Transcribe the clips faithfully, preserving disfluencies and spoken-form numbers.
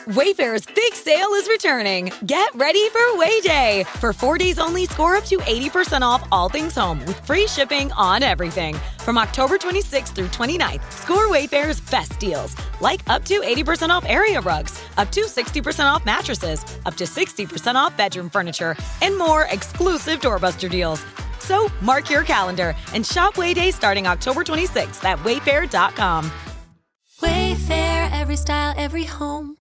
Wayfair's big sale is returning. Get ready for Way Day. For four days only, score up to eighty percent off all things home with free shipping on everything. From October twenty-sixth through twenty-ninth, score Wayfair's best deals, like up to eighty percent off area rugs, up to sixty percent off mattresses, up to sixty percent off bedroom furniture, and more exclusive doorbuster deals. So mark your calendar and shop Way Day starting October twenty-sixth at wayfair dot com. Wayfair, every style, every home.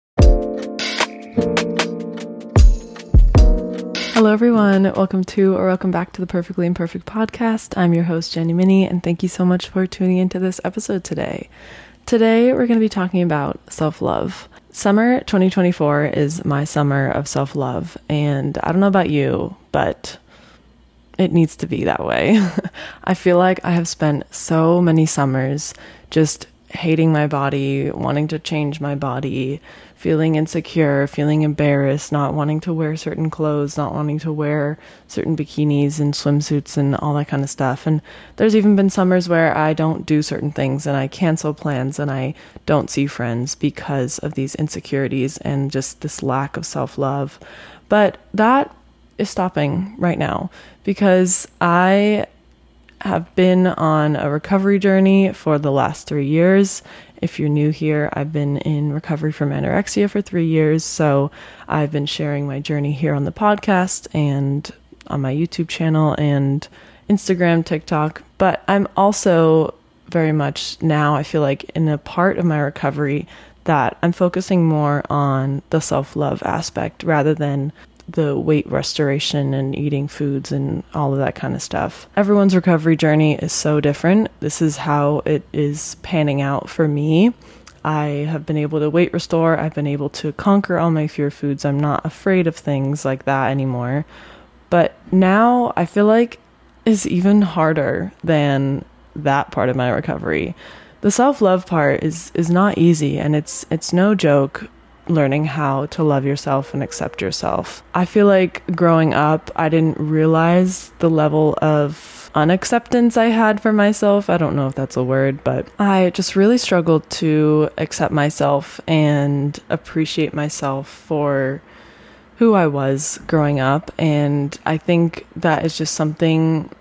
Hello everyone, welcome to or welcome back to the Perfectly Imperfect podcast. I'm your host Jenny Minnie, and thank you so much for tuning into this episode today. Today we're going to be talking about self-love. Summer twenty twenty-four is my summer of self-love, and I don't know about you, but it needs to be that way. I feel like I have spent so many summers just hating my body, wanting to change my body, feeling insecure, feeling embarrassed, not wanting to wear certain clothes, not wanting to wear certain bikinis and swimsuits and all that kind of stuff. And there's even been summers where I don't do certain things and I cancel plans and I don't see friends because of these insecurities and just this lack of self-love. But that is stopping right now because I have been on a recovery journey for the last three years. If you're new here, I've been in recovery from anorexia for three years. So I've been sharing my journey here on the podcast and on my YouTube channel and Instagram, TikTok. But I'm also very much now, I feel like in a part of my recovery that I'm focusing more on the self-love aspect rather than the weight restoration and eating foods and all of that kind of stuff. Everyone's recovery journey is so different. This is how it is panning out for me. I have been able to weight restore. I've been able to conquer all my fear foods. I'm not afraid of things like that anymore. But now I feel like it's even harder than that part of my recovery. The self-love part is is not easy, and it's it's no joke. Learning how to love yourself and accept yourself. I feel like growing up, I didn't realize the level of unacceptance I had for myself. I don't know if that's a word, but I just really struggled to accept myself and appreciate myself for who I was growing up. And I think that is just something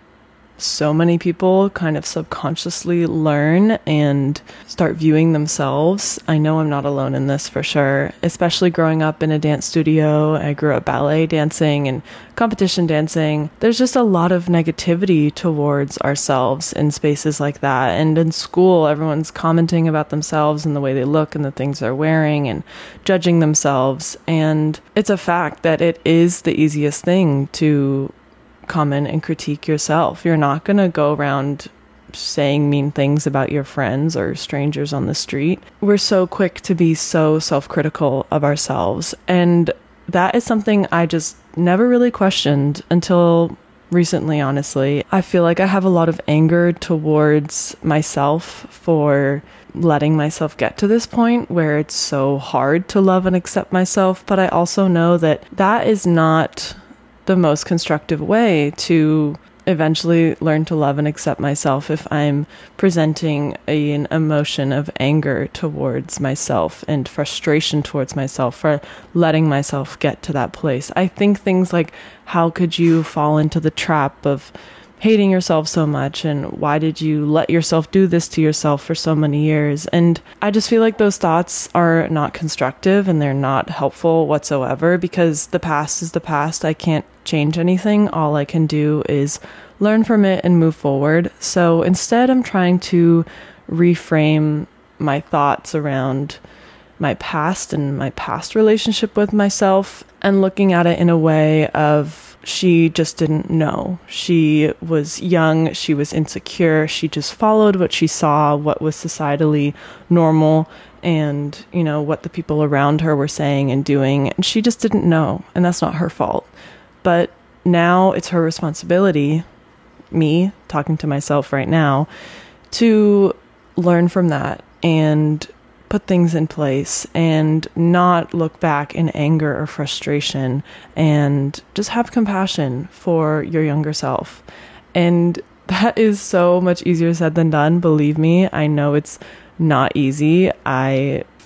so many people kind of subconsciously learn and start viewing themselves. I know I'm not alone in this for sure, especially growing up in a dance studio. I grew up ballet dancing and competition dancing. There's just a lot of negativity towards ourselves in spaces like that. And in school, everyone's commenting about themselves and the way they look and the things they're wearing and judging themselves. And it's a fact that it is the easiest thing to comment and critique yourself. You're not going to go around saying mean things about your friends or strangers on the street. We're so quick to be so self-critical of ourselves. And that is something I just never really questioned until recently, honestly. I feel like I have a lot of anger towards myself for letting myself get to this point where it's so hard to love and accept myself. But I also know that that is not the most constructive way to eventually learn to love and accept myself if I'm presenting a, an emotion of anger towards myself and frustration towards myself for letting myself get to that place. I think things like, how could you fall into the trap of hating yourself so much, and why did you let yourself do this to yourself for so many years? And I just feel like those thoughts are not constructive and they're not helpful whatsoever, because the past is the past. I can't change anything. All I can do is learn from it and move forward. So instead, I'm trying to reframe my thoughts around my past and my past relationship with myself and looking at it in a way of, she just didn't know. She was young. She was insecure. She just followed what she saw, what was societally normal, and, you know, what the people around her were saying and doing. And she just didn't know. And that's not her fault. But now it's her responsibility, me talking to myself right now, to learn from that and put things in place and not look back in anger or frustration, and just have compassion for your younger self. And that is so much easier said than done. Believe me, I know it's not easy. I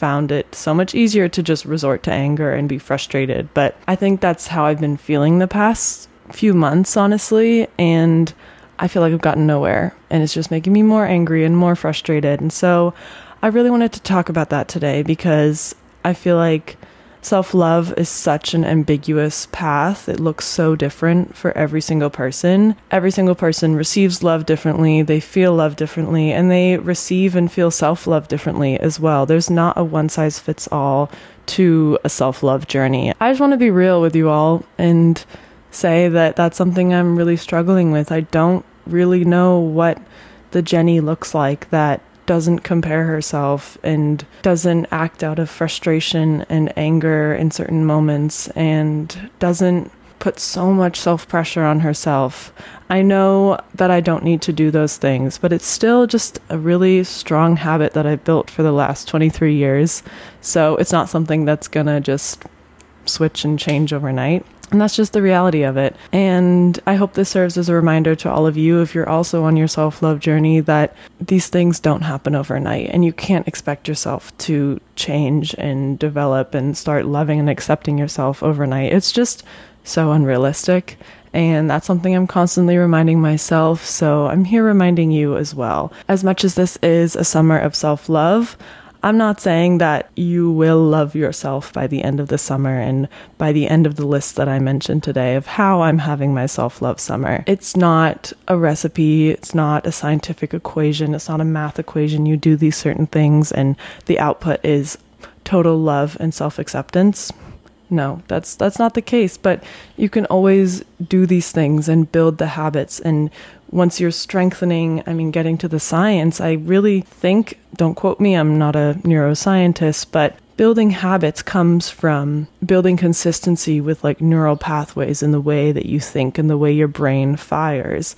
found it so much easier to just resort to anger and be frustrated. But I think that's how I've been feeling the past few months, honestly, and I feel like I've gotten nowhere, and it's just making me more angry and more frustrated. And so I really wanted to talk about that today, because I feel like self-love is such an ambiguous path. It looks so different for every single person. Every single person receives love differently, they feel love differently, and they receive and feel self-love differently as well. There's not a one-size-fits-all to a self-love journey. I just want to be real with you all and say that that's something I'm really struggling with. I don't really know what the Jenny looks like that doesn't compare herself and doesn't act out of frustration and anger in certain moments and doesn't put so much self-pressure on herself. I know that I don't need to do those things, but it's still just a really strong habit that I've built for the last twenty-three years. So it's not something that's gonna just switch and change overnight. And that's just the reality of it. And I hope this serves as a reminder to all of you, if you're also on your self-love journey, that these things don't happen overnight, and you can't expect yourself to change and develop and start loving and accepting yourself overnight. It's just so unrealistic. And that's something I'm constantly reminding myself. So I'm here reminding you as well. As much as this is a summer of self-love, I'm not saying that you will love yourself by the end of the summer and by the end of the list that I mentioned today of how I'm having my self-love summer. It's not a recipe. It's not a scientific equation. It's not a math equation. You do these certain things and the output is total love and self-acceptance. No, that's that's not the case, but you can always do these things and build the habits. And once you're strengthening, I mean, getting to the science, I really think, don't quote me, I'm not a neuroscientist, but building habits comes from building consistency with like neural pathways in the way that you think and the way your brain fires.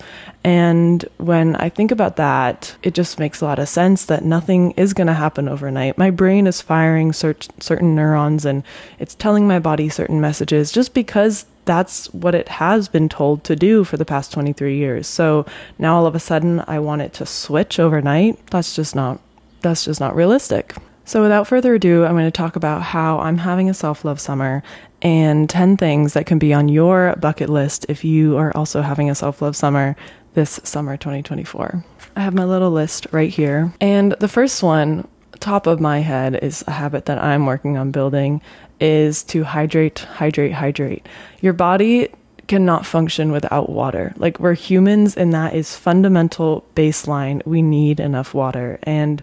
And when I think about that, it just makes a lot of sense that nothing is going to happen overnight. My brain is firing cert- certain neurons and it's telling my body certain messages just because that's what it has been told to do for the past twenty-three years. So now all of a sudden I want it to switch overnight. That's just not, that's just not realistic. So without further ado, I'm going to talk about how I'm having a self-love summer and ten things that can be on your bucket list if you are also having a self-love summer this summer twenty twenty-four. I have my little list right here. And the first one, top of my head, is a habit that I'm working on building, is to hydrate, hydrate, hydrate. Your body cannot function without water. Like, we're humans, and that is fundamental baseline. We need enough water. And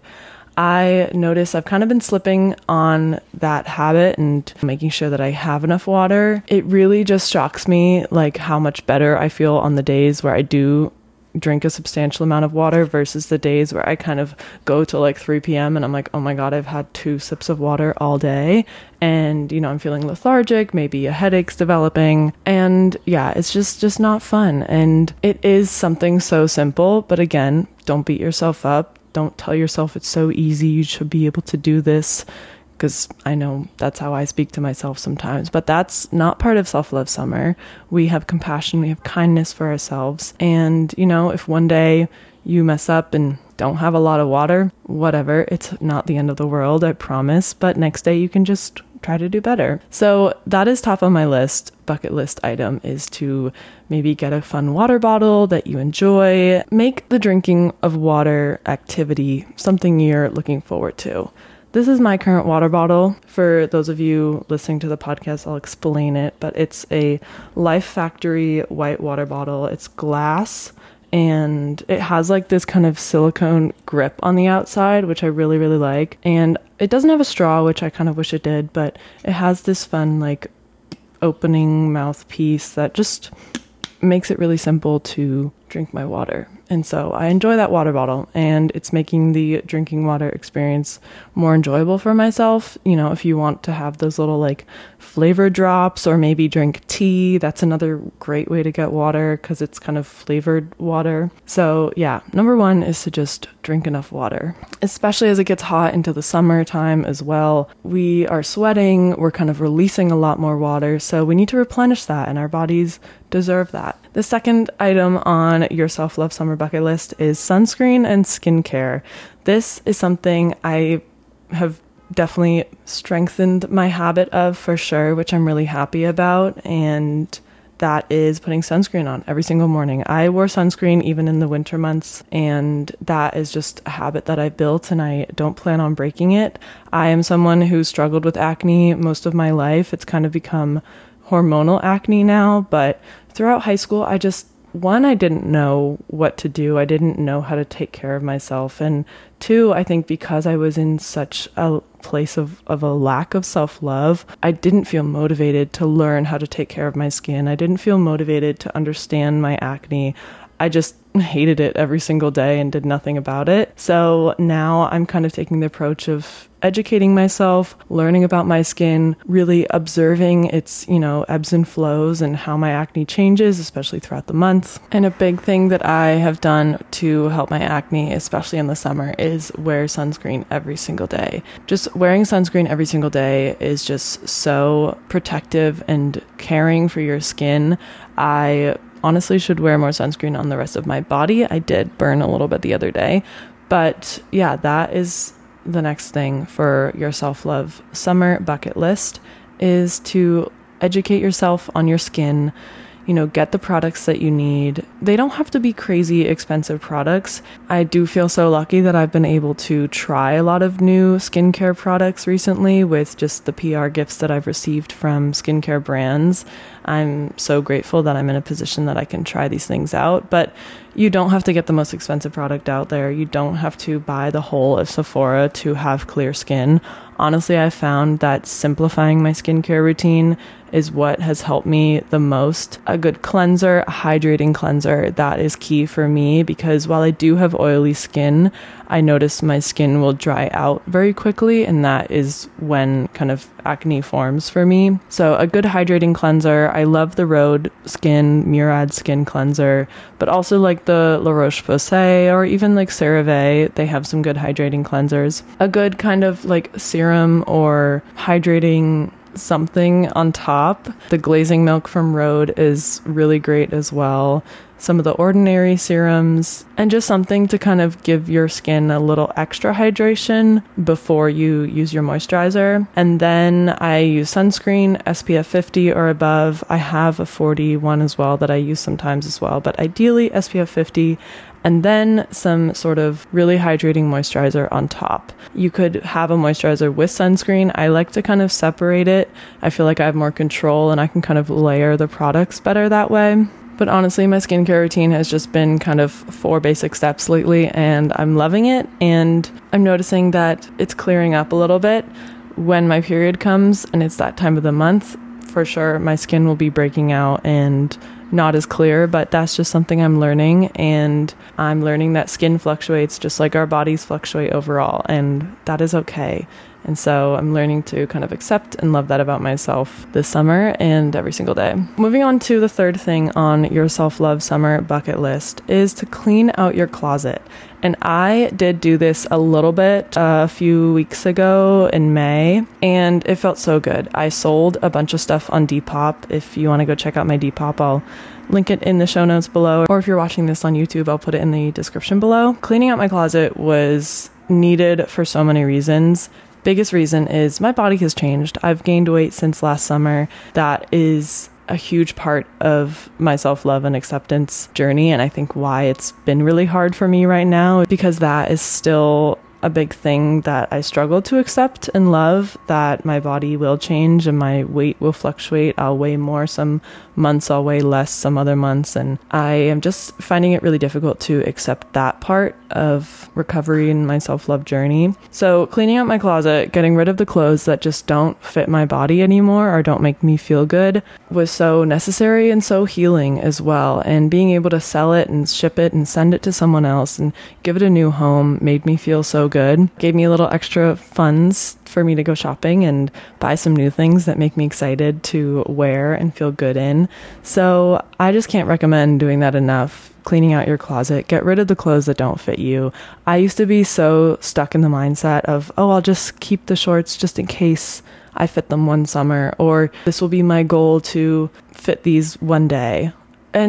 I notice I've kind of been slipping on that habit and making sure that I have enough water. It really just shocks me, like, how much better I feel on the days where I do drink a substantial amount of water versus the days where I kind of go to like three p.m. and I'm like, oh my God, I've had two sips of water all day. And, you know, I'm feeling lethargic, maybe a headache's developing. And yeah, it's just, just not fun. And it is something so simple. But again, don't beat yourself up. Don't tell yourself it's so easy, you should be able to do this, because I know that's how I speak to myself sometimes. But that's not part of Self-Love Summer. We have compassion, we have kindness for ourselves. And, you know, if one day you mess up and don't have a lot of water, whatever, it's not the end of the world, I promise. But next day you can just try to do better. So that is top on my list. Bucket list item is to maybe get a fun water bottle that you enjoy. Make the drinking of water activity something you're looking forward to. This is my current water bottle. For those of you listening to the podcast, I'll explain it, but it's a Life Factory white water bottle. It's glass, and it has like this kind of silicone grip on the outside, which I really, really like. And it doesn't have a straw, which I kind of wish it did, but it has this fun like opening mouthpiece that just makes it really simple to drink my water. And so I enjoy that water bottle, and it's making the drinking water experience more enjoyable for myself. You know, if you want to have those little like flavor drops or maybe drink tea, that's another great way to get water because it's kind of flavored water. So yeah, number one is to just drink enough water, especially as it gets hot into the summertime as well. We are sweating, we're kind of releasing a lot more water, so we need to replenish that, and our bodies deserve that. The second item on your self-love summer bucket list is sunscreen and skincare. This is something I have definitely strengthened my habit of, for sure, which I'm really happy about. And that is putting sunscreen on every single morning. I wore sunscreen even in the winter months, and that is just a habit that I built, and I don't plan on breaking it. I am someone who struggled with acne most of my life. It's kind of become hormonal acne now, but throughout high school, I just, one, I didn't know what to do. I didn't know how to take care of myself. And two, I think because I was in such a place of, of a lack of self-love, I didn't feel motivated to learn how to take care of my skin. I didn't feel motivated to understand my acne. I just hated it every single day and did nothing about it. So now I'm kind of taking the approach of educating myself, learning about my skin, really observing its, you know, ebbs and flows and how my acne changes, especially throughout the month. And a big thing that I have done to help my acne, especially in the summer, is wear sunscreen every single day. Just wearing sunscreen every single day is just so protective and caring for your skin. I honestly should wear more sunscreen on the rest of my body. I did burn a little bit the other day, but yeah, that is the next thing for your self-love summer bucket list, is to educate yourself on your skin. You know, get the products that you need. They don't have to be crazy expensive products. I do feel so lucky that I've been able to try a lot of new skincare products recently with just the P R gifts that I've received from skincare brands. I'm so grateful that I'm in a position that I can try these things out, but you don't have to get the most expensive product out there. You don't have to buy the whole of Sephora to have clear skin. Honestly, I found that simplifying my skincare routine is what has helped me the most. A good cleanser, a hydrating cleanser, that is key for me, because while I do have oily skin, I notice my skin will dry out very quickly, and that is when kind of acne forms for me. So a good hydrating cleanser. I love the Rhode Skin Murad Skin Cleanser, but also like the La Roche-Posay or even like CeraVe. They have some good hydrating cleansers. A good kind of like serum or hydrating something on top. The glazing milk from Rhode is really great as well. Some of the Ordinary serums, and just something to kind of give your skin a little extra hydration before you use your moisturizer. And then I use sunscreen, S P F fifty or above. I have a forty one as well that I use sometimes as well, but ideally S P F fifty. And then some sort of really hydrating moisturizer on top. You could have a moisturizer with sunscreen. I like to kind of separate it. I feel like I have more control and I can kind of layer the products better that way. But honestly, my skincare routine has just been kind of four basic steps lately, and I'm loving it. And I'm noticing that it's clearing up a little bit when my period comes and it's that time of the month. For sure, my skin will be breaking out and not as clear, but that's just something I'm learning. And I'm learning that skin fluctuates just like our bodies fluctuate overall, and that is okay. And so I'm learning to kind of accept and love that about myself this summer and every single day. Moving on to the third thing on your self-love summer bucket list is to clean out your closet. And I did do this a little bit uh, a few weeks ago in May, and it felt so good. I sold a bunch of stuff on Depop. If you want to go check out my Depop, I'll link it in the show notes below. Or if you're watching this on YouTube, I'll put it in the description below. Cleaning out my closet was needed for so many reasons. Biggest reason is my body has changed. I've gained weight since last summer. That is a huge part of my self-love and acceptance journey, and I think why it's been really hard for me right now, because that is still a big thing that I struggle to accept and love, that my body will change and my weight will fluctuate. I'll weigh more some months, I'll weigh less some other months, and I am just finding it really difficult to accept that part of recovery in my self-love journey. So cleaning out my closet, getting rid of the clothes that just don't fit my body anymore or don't make me feel good was so necessary and so healing as well. And being able to sell it and ship it and send it to someone else and give it a new home made me feel so good. Gave me a little extra funds for me to go shopping and buy some new things that make me excited to wear and feel good in. So I just can't recommend doing that enough. Cleaning out your closet, get rid of the clothes that don't fit you. I used to be so stuck in the mindset of, oh, I'll just keep the shorts just in case I fit them one summer, or this will be my goal to fit these one day. And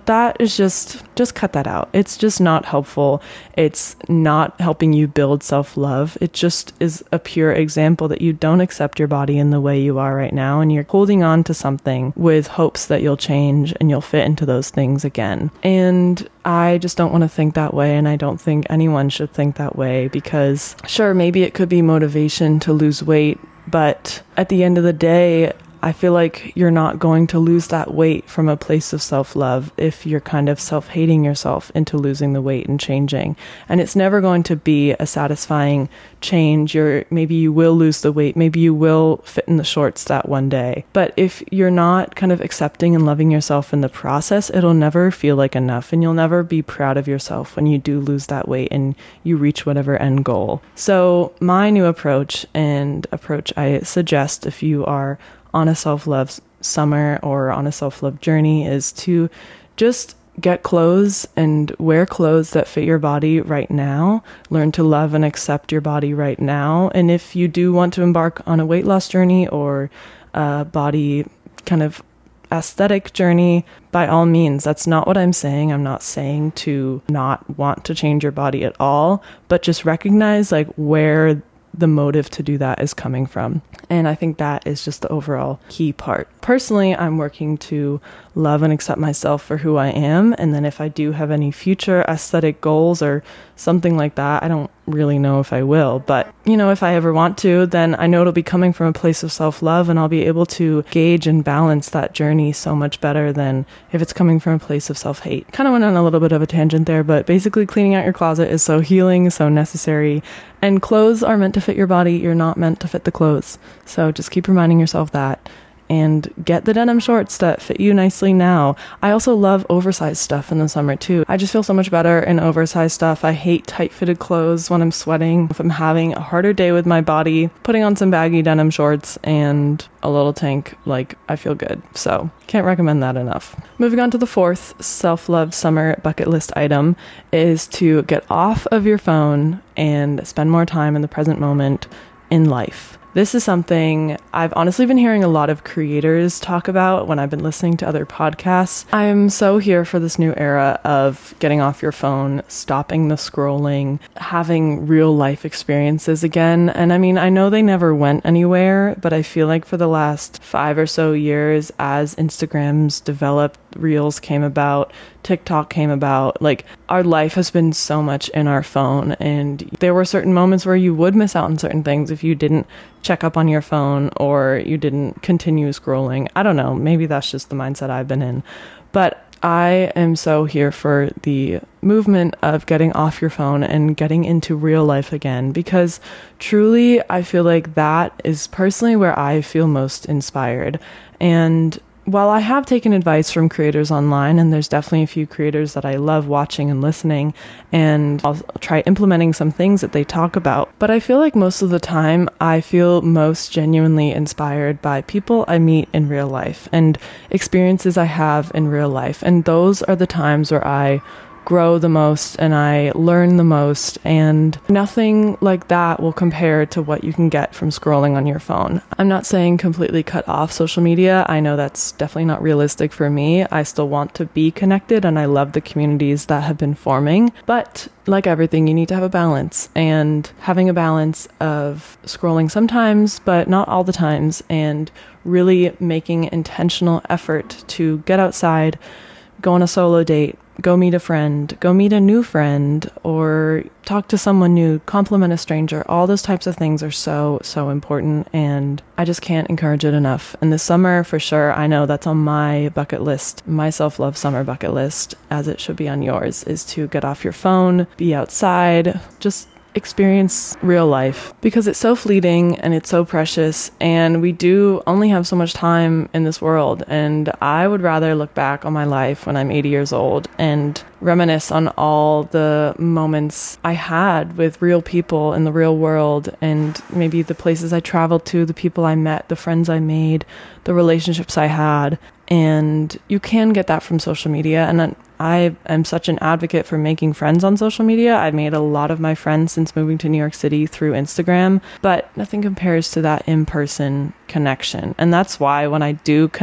that is just, just cut that out. It's just not helpful. It's not helping you build self-love. It just is a pure example that you don't accept your body in the way you are right now. And you're holding on to something with hopes that you'll change and you'll fit into those things again. And I just don't want to think that way. And I don't think anyone should think that way, because sure, maybe it could be motivation to lose weight, but at the end of the day, I feel like you're not going to lose that weight from a place of self-love if you're kind of self-hating yourself into losing the weight and changing. And it's never going to be a satisfying change. You're, maybe you will lose the weight. Maybe you will fit in the shorts that one day. But if you're not kind of accepting and loving yourself in the process, it'll never feel like enough. And you'll never be proud of yourself when you do lose that weight and you reach whatever end goal. So my new approach, and approach I suggest if you are on a self-love summer or on a self-love journey, is to just get clothes and wear clothes that fit your body right now. Learn to love and accept your body right now. And if you do want to embark on a weight loss journey or a body kind of aesthetic journey, by all means. That's not what I'm saying. I'm not saying to not want to change your body at all, but just recognize like where the motive to do that is coming from. And I think that is just the overall key part. Personally, I'm working to love and accept myself for who I am. And then if I do have any future aesthetic goals or something like that, I don't really know if I will. But, you know, if I ever want to, then I know it'll be coming from a place of self-love, and I'll be able to gauge and balance that journey so much better than if it's coming from a place of self-hate. Kind of went on a little bit of a tangent there, but basically cleaning out your closet is so healing, so necessary. And clothes are meant to fit your body. You're not meant to fit the clothes. So just keep reminding yourself that. And get the denim shorts that fit you nicely now. I also love oversized stuff in the summer too. I just feel so much better in oversized stuff. I hate tight-fitted clothes when I'm sweating. If I'm having a harder day with my body, putting on some baggy denim shorts and a little tank, like, I feel good. So can't recommend that enough. Moving on to the fourth self-love summer bucket list item is to get off of your phone and spend more time in the present moment in life. This is something I've honestly been hearing a lot of creators talk about when I've been listening to other podcasts. I'm so here for this new era of getting off your phone, stopping the scrolling, having real life experiences again. And I mean, I know they never went anywhere, but I feel like for the last five or so years, as Instagram's developed, Reels came about, TikTok came about, like, our life has been so much in our phone, and there were certain moments where you would miss out on certain things if you didn't check up on your phone or you didn't continue scrolling. I don't know, maybe that's just the mindset I've been in, but I am so here for the movement of getting off your phone and getting into real life again, because truly I feel like that is personally where I feel most inspired. And while I have taken advice from creators online, and there's definitely a few creators that I love watching and listening, and I'll try implementing some things that they talk about, but I feel like most of the time I feel most genuinely inspired by people I meet in real life and experiences I have in real life. And those are the times where I grow the most and I learn the most, and nothing like that will compare to what you can get from scrolling on your phone. I'm not saying completely cut off social media. I know that's definitely not realistic for me. I still want to be connected and I love the communities that have been forming, but like everything, you need to have a balance, and having a balance of scrolling sometimes, but not all the times, and really making intentional effort to get outside, go on a solo date, go meet a friend, go meet a new friend, or talk to someone new, compliment a stranger. All those types of things are so, so important, and I just can't encourage it enough. And this summer, for sure, I know that's on my bucket list, my self-love summer bucket list, as it should be on yours, is to get off your phone, be outside, just experience real life, because it's so fleeting and it's so precious, and we do only have so much time in this world. And I would rather look back on my life when I'm eighty years old and reminisce on all the moments I had with real people in the real world, and maybe the places I traveled to, the people I met, the friends I made, the relationships I had. And you can get that from social media, and I am such an advocate for making friends on social media. I've made a lot of my friends since moving to New York City through Instagram, but nothing compares to that in-person connection. And that's why when I do connect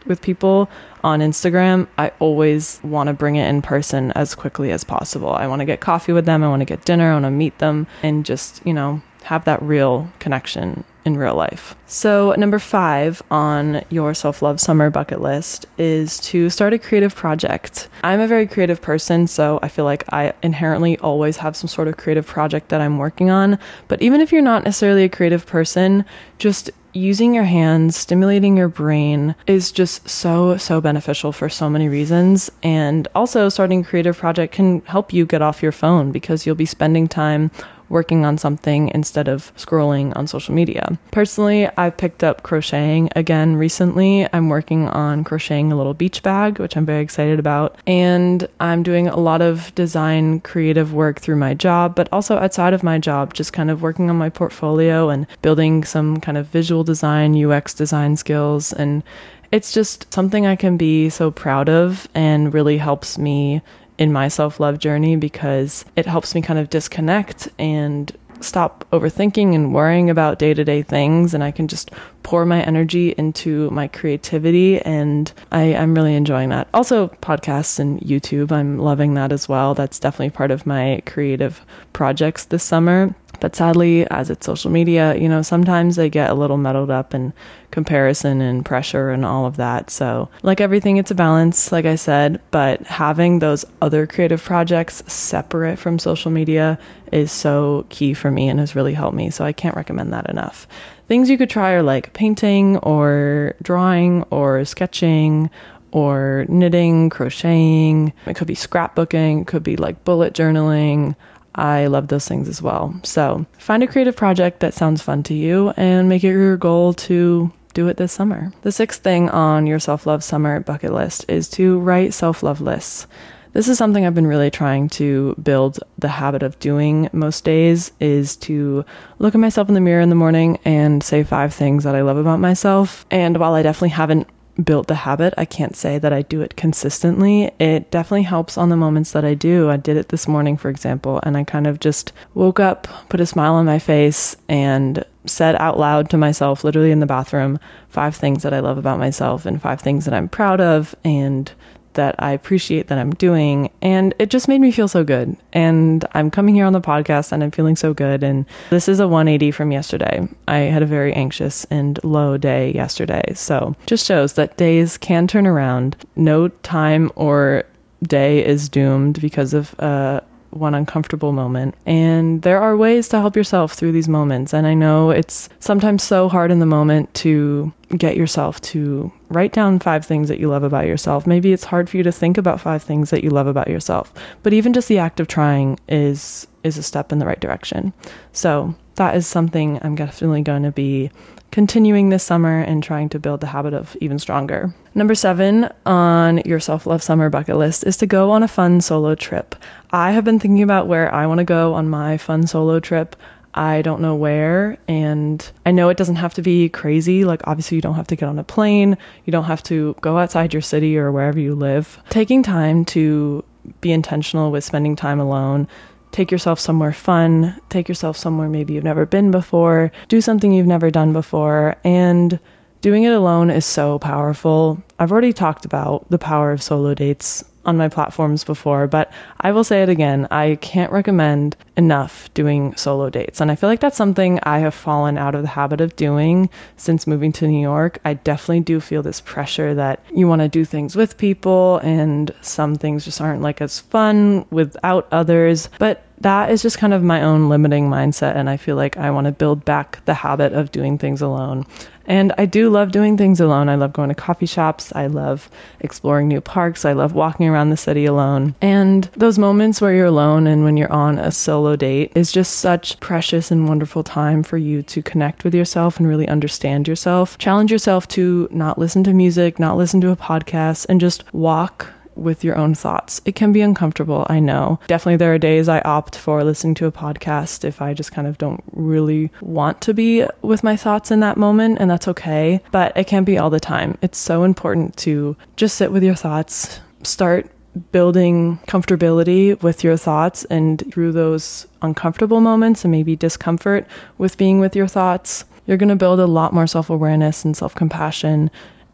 with people on Instagram, I always want to bring it in person as quickly as possible. I want to get coffee with them. I want to get dinner. I want to meet them and just, you know, have that real connection in real life. So number five on your self-love summer bucket list is to start a creative project. I'm a very creative person, so I feel like I inherently always have some sort of creative project that I'm working on. But even if you're not necessarily a creative person, just using your hands, stimulating your brain is just so, so beneficial for so many reasons. And also starting a creative project can help you get off your phone because you'll be spending time working on something instead of scrolling on social media. Personally, I've picked up crocheting again recently. I'm working on crocheting a little beach bag, which I'm very excited about. And I'm doing a lot of design creative work through my job, but also outside of my job, just kind of working on my portfolio and building some kind of visual design, U X design skills. And it's just something I can be so proud of and really helps me in my self-love journey because it helps me kind of disconnect and stop overthinking and worrying about day-to-day things, and I can just pour my energy into my creativity, and I, I'm really enjoying that. Also, podcasts and YouTube, I'm loving that as well. That's definitely part of my creative projects this summer. But sadly, as it's social media, you know, sometimes they get a little muddled up in comparison and pressure and all of that. So like everything, it's a balance, like I said, but having those other creative projects separate from social media is so key for me and has really helped me. So I can't recommend that enough. Things you could try are like painting or drawing or sketching or knitting, crocheting. It could be scrapbooking, it could be like bullet journaling. I love those things as well. So find a creative project that sounds fun to you and make it your goal to do it this summer. The sixth thing on your self-love summer bucket list is to write self-love lists. This is something I've been really trying to build the habit of doing most days, is to look at myself in the mirror in the morning and say five things that I love about myself. And while I definitely haven't built the habit, I can't say that I do it consistently. It definitely helps on the moments that I do. I did it this morning, for example, and I kind of just woke up, put a smile on my face, and said out loud to myself, literally in the bathroom, five things that I love about myself and five things that I'm proud of and that I appreciate that I'm doing. And it just made me feel so good. And I'm coming here on the podcast and I'm feeling so good. And this is a one eighty from yesterday. I had a very anxious and low day yesterday. So just shows that days can turn around. No time or day is doomed because of uh, one uncomfortable moment. And there are ways to help yourself through these moments. And I know it's sometimes so hard in the moment to get yourself to write down five things that you love about yourself. Maybe it's hard for you to think about five things that you love about yourself, but even just the act of trying is is a step in the right direction. So that is something I'm definitely going to be continuing this summer and trying to build the habit of even stronger. Number seven on your self-love summer bucket list is to go on a fun solo trip. I have been thinking about where I want to go on my fun solo trip. I don't know where, and I know it doesn't have to be crazy. Like, obviously you don't have to get on a plane. You don't have to go outside your city or wherever you live. Taking time to be intentional with spending time alone. Take yourself somewhere fun. Take yourself somewhere maybe you've never been before. Do something you've never done before. And doing it alone is so powerful. I've already talked about the power of solo dates on my platforms before, but I will say it again. I can't recommend enough doing solo dates. And I feel like that's something I have fallen out of the habit of doing since moving to New York. I definitely do feel this pressure that you want to do things with people, and some things just aren't like as fun without others. But that is just kind of my own limiting mindset, and I feel like I want to build back the habit of doing things alone. And I do love doing things alone. I love going to coffee shops. I love exploring new parks. I love walking around the city alone. And those moments where you're alone and when you're on a solo date is just such precious and wonderful time for you to connect with yourself and really understand yourself. Challenge yourself to not listen to music, not listen to a podcast, and just walk with your own thoughts. It can be uncomfortable, I know. Definitely there are days I opt for listening to a podcast if I just kind of don't really want to be with my thoughts in that moment, and that's okay. But it can't be all the time. It's so important to just sit with your thoughts, start building comfortability with your thoughts, and through those uncomfortable moments and maybe discomfort with being with your thoughts, you're going to build a lot more self-awareness and self-compassion.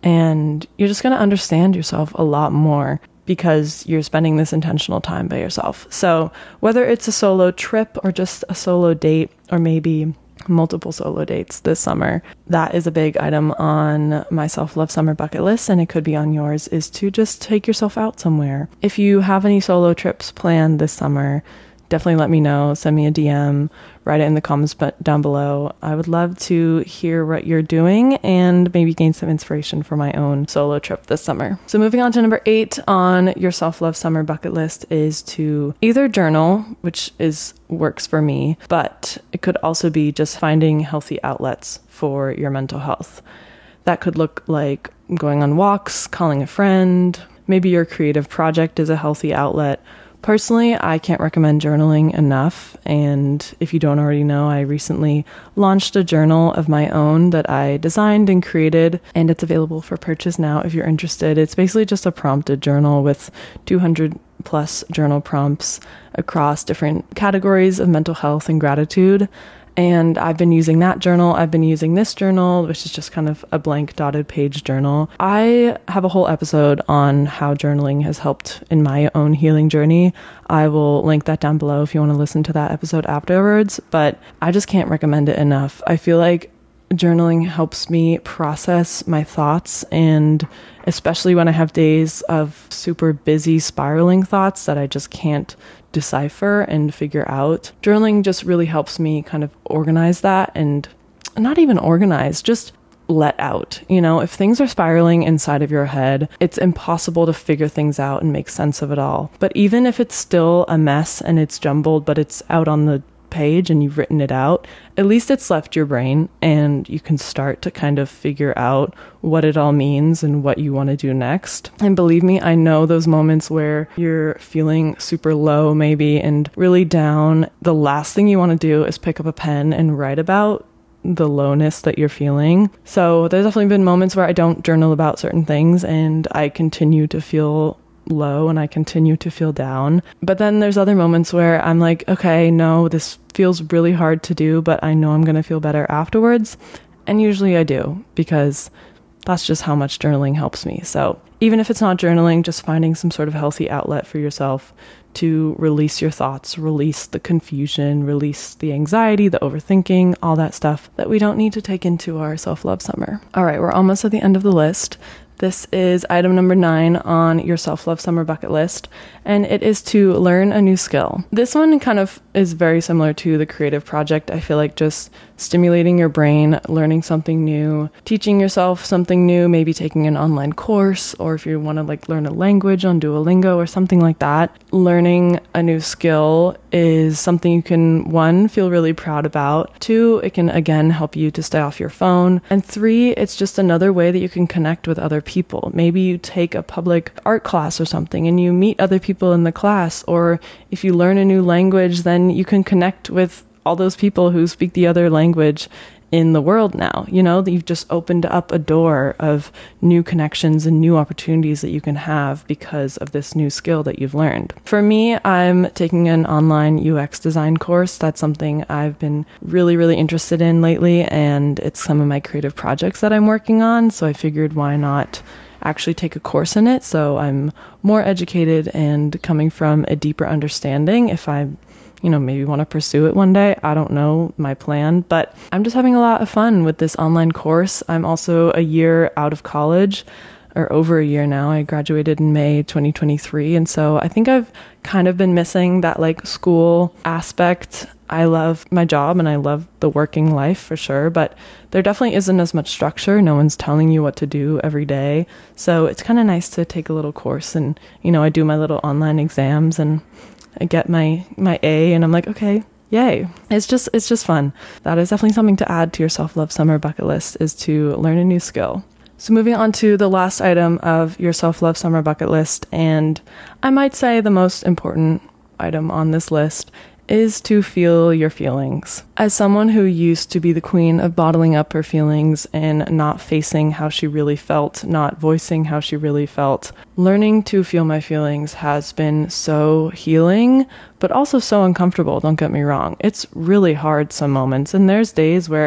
and you're just going to understand yourself a lot more because you're spending this intentional time by yourself. So whether it's a solo trip or just a solo date, or maybe multiple solo dates this summer, that is a big item on my self-love summer bucket list, and it could be on yours, is to just take yourself out somewhere. If you have any solo trips planned this summer, definitely let me know. Send me a D M, write it in the comments down below. I would love to hear what you're doing and maybe gain some inspiration for my own solo trip this summer. So moving on to number eight on your self-love summer bucket list is to either journal, which is works for me, but it could also be just finding healthy outlets for your mental health. That could look like going on walks, calling a friend. Maybe your creative project is a healthy outlet. Personally, I can't recommend journaling enough, and if you don't already know, I recently launched a journal of my own that I designed and created, and it's available for purchase now if you're interested. It's basically just a prompted journal with two hundred plus journal prompts across different categories of mental health and gratitude. And I've been using that journal. I've been using this journal, which is just kind of a blank dotted page journal. I have a whole episode on how journaling has helped in my own healing journey. I will link that down below if you want to listen to that episode afterwards, but I just can't recommend it enough. I feel like journaling helps me process my thoughts, and especially when I have days of super busy spiraling thoughts that I just can't decipher and figure out. Journaling just really helps me kind of organize that, and not even organize, just let out. You know, if things are spiraling inside of your head, it's impossible to figure things out and make sense of it all. But even if it's still a mess and it's jumbled, but it's out on the page and you've written it out, at least it's left your brain and you can start to kind of figure out what it all means and what you want to do next. And believe me, I know those moments where you're feeling super low maybe and really down, the last thing you want to do is pick up a pen and write about the lowness that you're feeling. So there's definitely been moments where I don't journal about certain things and I continue to feel low and I continue to feel down. But then there's other moments where I'm like, okay, no, this feels really hard to do, but I know I'm going to feel better afterwards. And usually I do, because that's just how much journaling helps me. So even if it's not journaling, just finding some sort of healthy outlet for yourself to release your thoughts, release the confusion, release the anxiety, the overthinking, all that stuff that we don't need to take into our self-love summer. All right, we're almost at the end of the list. This is item number nine on your self-love summer bucket list, and it is to learn a new skill. This one kind of is very similar to the creative project. I feel like just stimulating your brain, learning something new, teaching yourself something new, maybe taking an online course, or if you want to like learn a language on Duolingo or something like that. Learning a new skill is something you can, one, feel really proud about. Two, it can again help you to stay off your phone. And three, it's just another way that you can connect with other people. Maybe you take a public art class or something and you meet other people in the class, or if you learn a new language, then you can connect with all those people who speak the other language in the world now. You know, you've just opened up a door of new connections and new opportunities that you can have because of this new skill that you've learned. For me, I'm taking an online U X design course. That's something I've been really, really interested in lately, and it's some of my creative projects that I'm working on. So I figured, why not actually take a course in it, so I'm more educated and coming from a deeper understanding if I, you know, maybe want to pursue it one day. I don't know my plan, but I'm just having a lot of fun with this online course. I'm also a year out of college, or over a year now. I graduated in May twenty twenty-three, and so I think I've kind of been missing that like school aspect. I love my job and I love the working life for sure, but there definitely isn't as much structure. No one's telling you what to do every day. So it's kind of nice to take a little course, and, you know, I do my little online exams and I get my, my A, and I'm like, okay, yay. It's just, it's just fun. That is definitely something to add to your self-love summer bucket list, is to learn a new skill. So moving on to the last item of your self-love summer bucket list, and I might say the most important item on this list, is to feel your feelings. As someone who used to be the queen of bottling up her feelings and not facing how she really felt, not voicing how she really felt, learning to feel my feelings has been so healing, but also so uncomfortable. Don't get me wrong. It's really hard some moments, and there's days where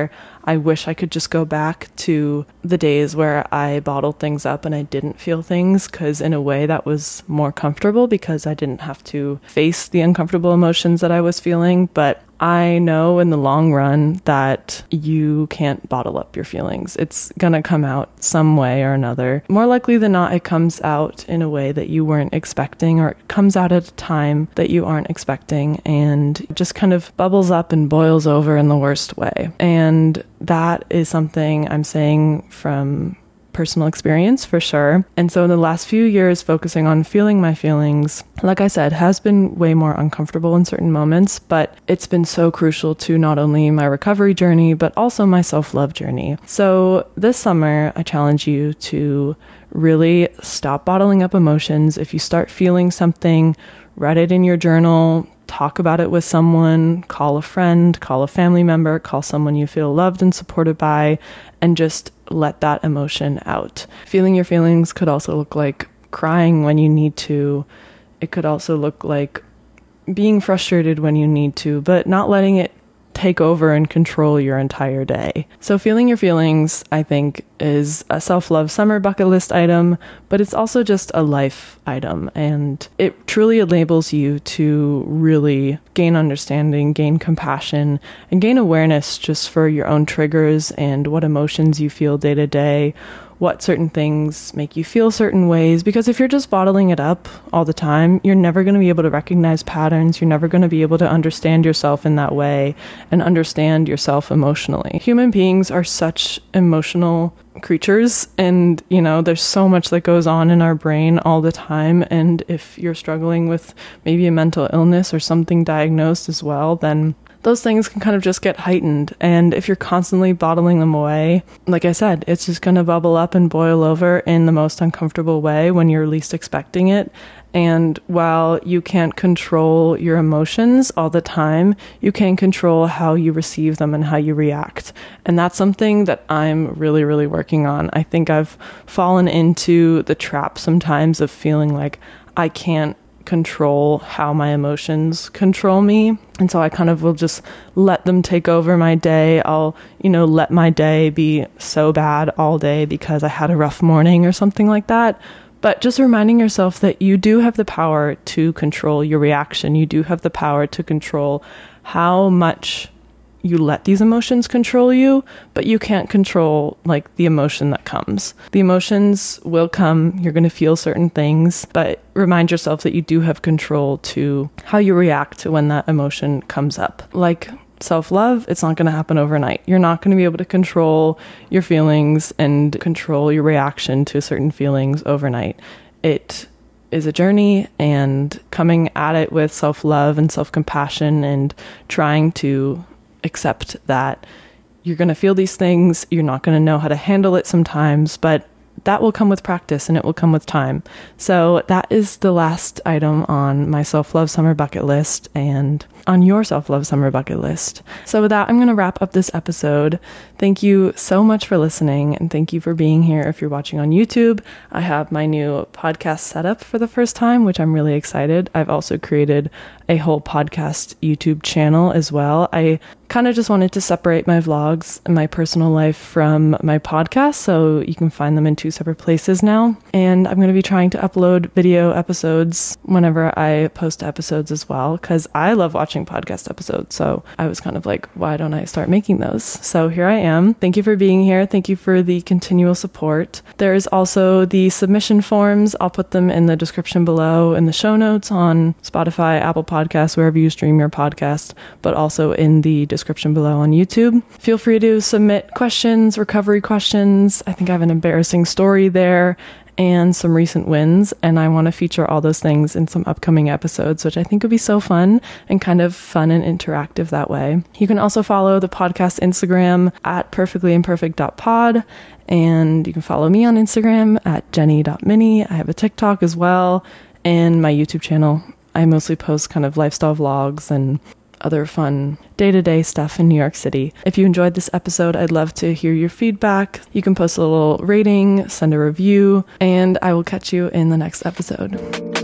I wish I could just go back to the days where I bottled things up and I didn't feel things, because in a way that was more comfortable because I didn't have to face the uncomfortable emotions that I was feeling. But I know in the long run that you can't bottle up your feelings. It's gonna come out some way or another. More likely than not, it comes out in a way that you weren't expecting, or it comes out at a time that you aren't expecting, and just kind of bubbles up and boils over in the worst way. And that is something I'm saying from personal experience for sure. And so in the last few years, focusing on feeling my feelings, like I said, has been way more uncomfortable in certain moments, but it's been so crucial to not only my recovery journey, but also my self-love journey. So this summer, I challenge you to really stop bottling up emotions. If you start feeling something, write it in your journal, talk about it with someone, call a friend, call a family member, call someone you feel loved and supported by, and just let that emotion out. Feeling your feelings could also look like crying when you need to. It could also look like being frustrated when you need to, but not letting it take over and control your entire day. So feeling your feelings, I think, is a self-love summer bucket list item, but it's also just a life item. And it truly enables you to really gain understanding, gain compassion, and gain awareness just for your own triggers and what emotions you feel day to day, what certain things make you feel certain ways. Because if you're just bottling it up all the time, you're never going to be able to recognize patterns. You're never going to be able to understand yourself in that way and understand yourself emotionally. Human beings are such emotional creatures, and you know, there's so much that goes on in our brain all the time. And if you're struggling with maybe a mental illness or something diagnosed as well, then those things can kind of just get heightened. And if you're constantly bottling them away, like I said, it's just going to bubble up and boil over in the most uncomfortable way when you're least expecting it. And while you can't control your emotions all the time, you can control how you receive them and how you react. And that's something that I'm really, really working on. I think I've fallen into the trap sometimes of feeling like I can't control how my emotions control me. And so I kind of will just let them take over my day. I'll, you know, let my day be so bad all day because I had a rough morning or something like that. But just reminding yourself that you do have the power to control your reaction. You do have the power to control how much you let these emotions control you, but you can't control like the emotion that comes. The emotions will come, you're going to feel certain things, but remind yourself that you do have control to how you react to when that emotion comes up. Like self-love, it's not going to happen overnight. You're not going to be able to control your feelings and control your reaction to certain feelings overnight. It is a journey, and coming at it with self-love and self-compassion and trying to accept that you're going to feel these things, you're not going to know how to handle it sometimes, but that will come with practice and it will come with time. So that is the last item on my self-love summer bucket list and on your self-love summer bucket list. So with that, I'm going to wrap up this episode. Thank you so much for listening, and thank you for being here. If you're watching on YouTube, I have my new podcast set up for the first time, which I'm really excited. I've also created a whole podcast YouTube channel as well. I kind of just wanted to separate my vlogs and my personal life from my podcast, so you can find them in two separate places now. And I'm going to be trying to upload video episodes whenever I post episodes as well, because I love watching podcast episodes. So I was kind of like, why don't I start making those? So here I am. Thank you for being here. Thank you for the continual support. There's also the submission forms. I'll put them in the description below, in the show notes on Spotify, Apple Podcasts, wherever you stream your podcast, but also in the description below on YouTube. Feel free to submit questions, recovery questions. I think I have an embarrassing story there and some recent wins, and I want to feature all those things in some upcoming episodes, which I think would be so fun and kind of fun and interactive that way. You can also follow the podcast Instagram at perfectly imperfect dot pod, and you can follow me on Instagram at jenny dot mini. I have a TikTok as well, and my YouTube channel. I mostly post kind of lifestyle vlogs and other fun day-to-day stuff in New York City. If you enjoyed this episode, I'd love to hear your feedback. You can post a little rating, send a review, and I will catch you in the next episode.